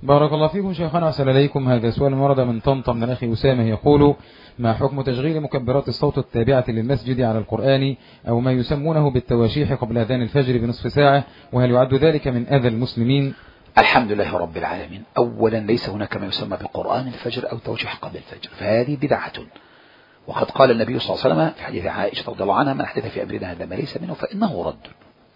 بارك الله فيكم شيخنا، أحسن إليكم. هذا سؤال ورد من طنطا من الأخ أسامة يقول: ما حكم تشغيل مكبرات الصوت التابعة للمسجد على القرآن أو ما يسمونه بالتواشيح قبل أذان الفجر بنصف ساعة، وهل يعد ذلك من أذى المسلمين؟ الحمد لله رب العالمين. أولا ليس هناك ما يسمى بقرآن الفجر أو توشيح قبل الفجر، فهذه بدعة. وقد قال النبي صلى الله عليه وسلم في حديث عائشة رضي الله عنها: من أحدث في أمرنا هذا ما ليس منه فإنه رد.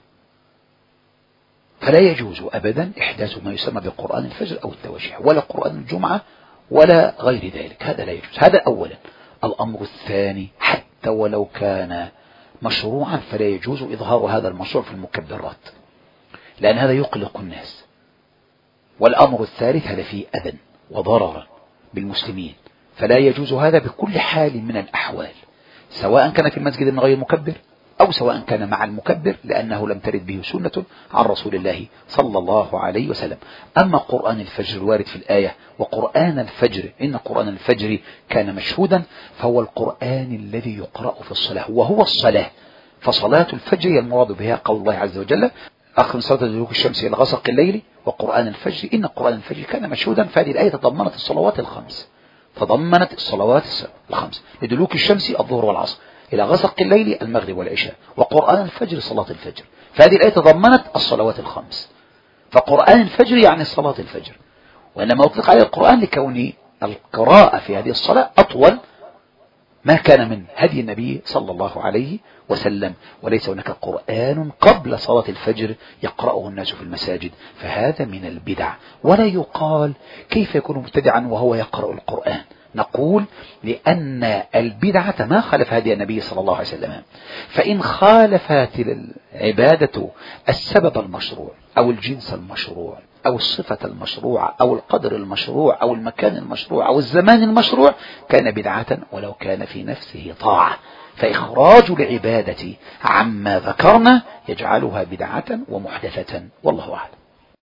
فلا يجوز أبدا إحداث ما يسمى بقرآن الفجر أو التوشيح، ولا قرآن الجمعة ولا غير ذلك، هذا لا يجوز. هذا أولا. الأمر الثاني: حتى ولو كان مشروعا فلا يجوز إظهار هذا المشروع في المكبرات، لأن هذا يقلق الناس. والأمر الثالث: هذا فيه أذى وضرر بالمسلمين، فلا يجوز هذا بكل حال من الأحوال، سواء كان في المسجد من غير مكبر أو سواء كان مع المكبر، لأنه لم ترد به سنة عن رسول الله صلى الله عليه وسلم. أما قرآن الفجر الوارد في الآية: وقرآن الفجر إن قرآن الفجر كان مشهودا، فهو القرآن الذي يقرأ في الصلاة وهو الصلاة. فصلاة الفجر هي المراد بها قول الله عز وجل: أقم الصلاة لدلوك الشمس إلى غسق الليل وقرآن الفجر إن قرآن الفجر كان مشهودا. فهذه الآية تضمنت الصلوات الخمس، تضمنت الصلوات الخمس: لدلوك الشمس الظهر والعصر، إلى غسق الليل المغرب والعشاء، وقرآن الفجر صلاة الفجر. فهذه الآية تضمنت الصلوات الخمس، فقرآن الفجر يعني صلاة الفجر. وإنما أطلق عليه القرآن لكون القراءة في هذه الصلاة أطول ما كان من هدي النبي صلى الله عليه وسلم، وليس هناك قرآن قبل صلاة الفجر يقرأه الناس في المساجد، فهذا من البدع. ولا يقال كيف يكون مبتدعا وهو يقرأ القرآن، نقول لأن البدعة ما خالف هدي النبي صلى الله عليه وسلم. فإن خالفت العبادة السبب المشروع أو الجنس المشروع أو الصفة المشروعة أو القدر المشروع أو المكان المشروع أو الزمان المشروع، كان بدعة ولو كان في نفسه طاعة. فإخراج العبادة عما ذكرنا يجعلها بدعة ومحدثة، والله أعلم.